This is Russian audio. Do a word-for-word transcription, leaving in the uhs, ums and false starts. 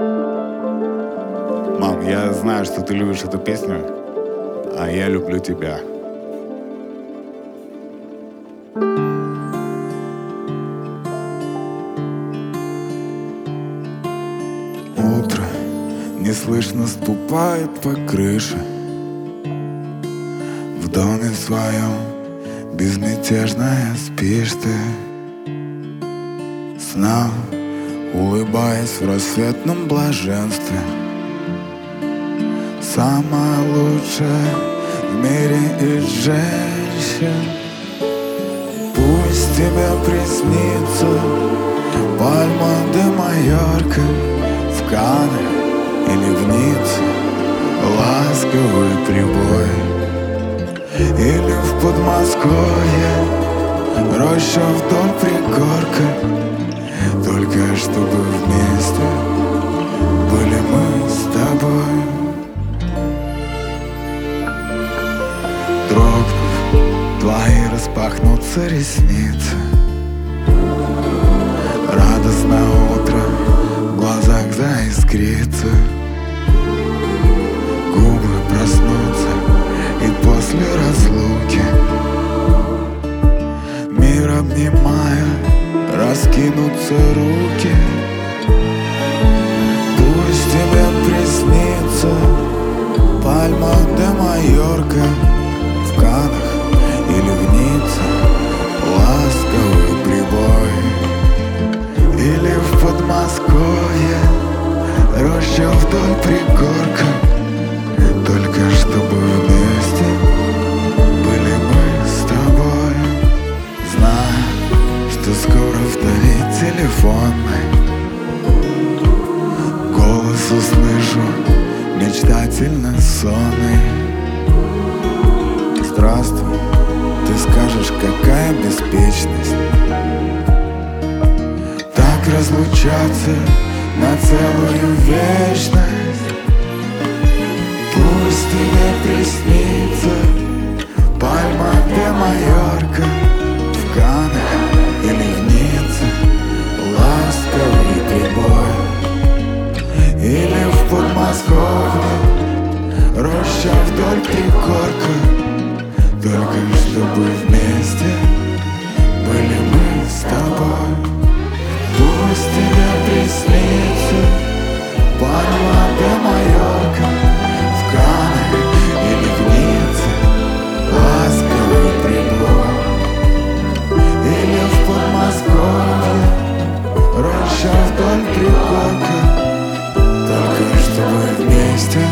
Мам, я знаю, что ты любишь эту песню, а я люблю тебя. Утро неслышно ступает по крыше. В доме своем безмятежная спишь ты, сном улыбаясь в рассветном блаженстве. Самая лучшая в мире из женщин. Пусть тебе приснится Пальма де Майорка в Каннах или в Ницце, ласковый прибой, или в Подмосковье роща вдоль пригорка. Только чтобы вместе были мы с тобой. Дрогнув, твои распахнутся ресницы. Радостное утро в глазах заискрится. Губы проснутся и после разлуки, мир обнимая, раскинутся руки. Пусть тебе приснится Пальма де Майорка в Каннах или в Ницце, ласковый прибой, или в Подмосковье роща вдоль пригорка. Только чтобы вместе были мы с тобой. Знаю, что скоро вдали телефонный голос услышу, мечтательно сонный. Здравствуй, ты скажешь, какая беспечность так разлучаться на целую вечность. Пусть тебе приснится Пальма де Майорка в Каннах или в Ницце, ласковый прибой, или в Подмосковье роща вдоль пригорка. Только чтобы вместе были мы с тобой. Пусть тебе приснится Пальма де Майорка в Каннах или в Ницце, ласковый прибой, или в Подмосковье роща вдоль пригорка. Только чтобы вместе